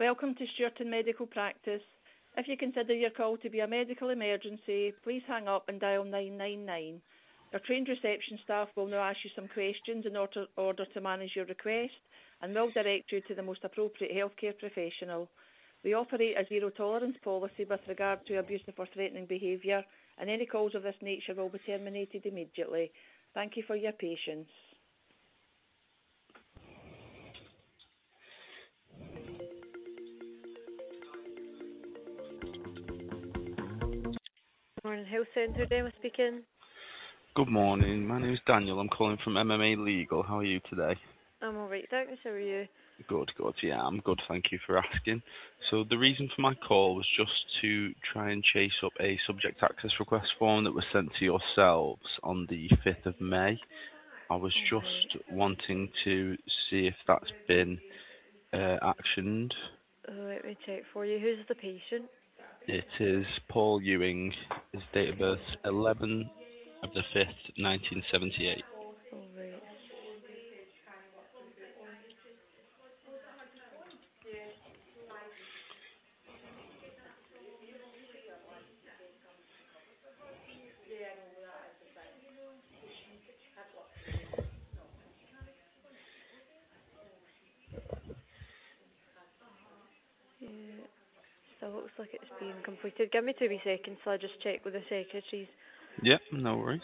Welcome to Stewarton Medical Practice. If you consider your call to be a medical emergency, please hang up and dial 999. Our trained reception staff will now ask you some questions in order to manage your request and will direct you to the most appropriate healthcare professional. We operate a zero tolerance policy with regard to abusive or threatening behaviour, and any calls of this nature will be terminated immediately. Thank you for your patience. Morning Health Centre, Emma speaking. Good morning. My name is Daniel. I'm calling from MMA Legal. How are you today? I'm alright, thanks. How are you? Good. Yeah, I'm good. Thank you for asking. So the reason for my call was just to try and chase up a subject access request form that was sent to yourselves on the 5th of May. I was just wanting to see if that's been actioned. Let me check for you. Who's the patient? It is Paul Ewing. His date of birth 11 of the 5th, 1978. Alright. Yeah, still looks like it's being completed. Give me 2 wee seconds so I just check with the secretaries. Yep, no worries.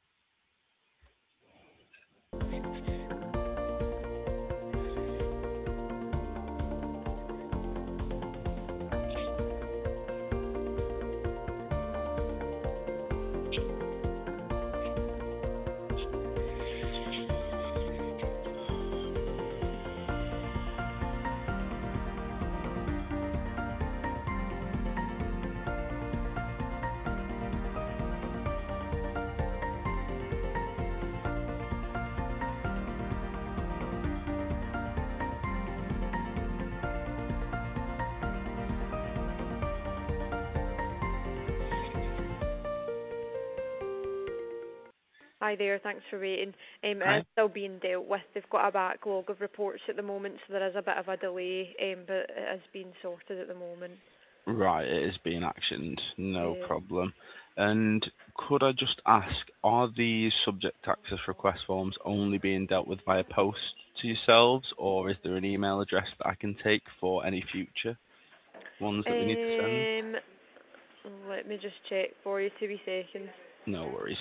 Hi there, thanks for waiting. It Hi. is still being dealt with. They've got a backlog of reports at the moment, so there is a bit of a delay, but it is being sorted at the moment. Right, it is being actioned, no Yeah. problem. And could I just ask, are these subject access request forms only being dealt with via post to yourselves, or is there an email address that I can take for any future ones that we need to send? Let me just check for you, 2 wee seconds. No worries.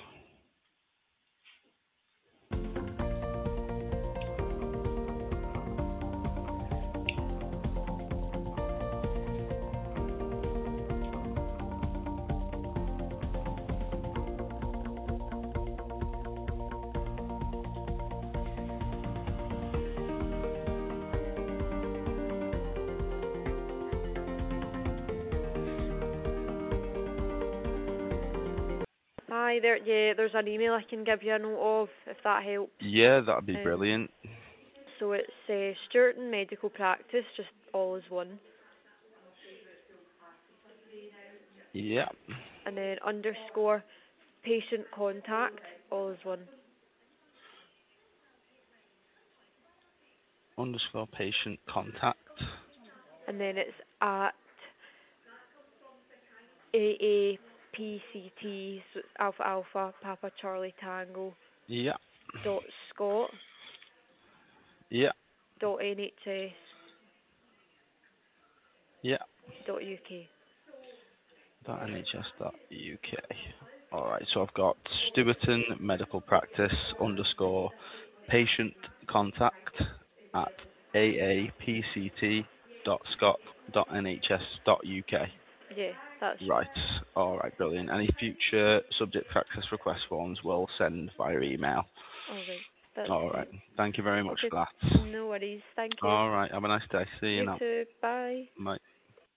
Hi there, yeah, there's an email I can give you a note of, if that helps. Yeah, that'd be Um, brilliant. So it's Stewarton Medical Practice, just all as one, Yeah. and then underscore patient contact, all as one. Underscore patient contact. And then it's at AAPCT, so it's Alpha Alpha Papa Charlie Tango Yeah. .scott Yeah. .nhs Yeah. .uk. .nhs.uk. Alright, so I've got Stewarton Medical Practice underscore patient contact at aapct.scot.nhs.uk. Yeah, that's Right, alright, brilliant. Any future subject access request forms we'll send via email. alright. That's Alright, thank you very much okay. for that. No worries. Thank you. Alright, have a nice day. See you You now. too. Bye. Bye.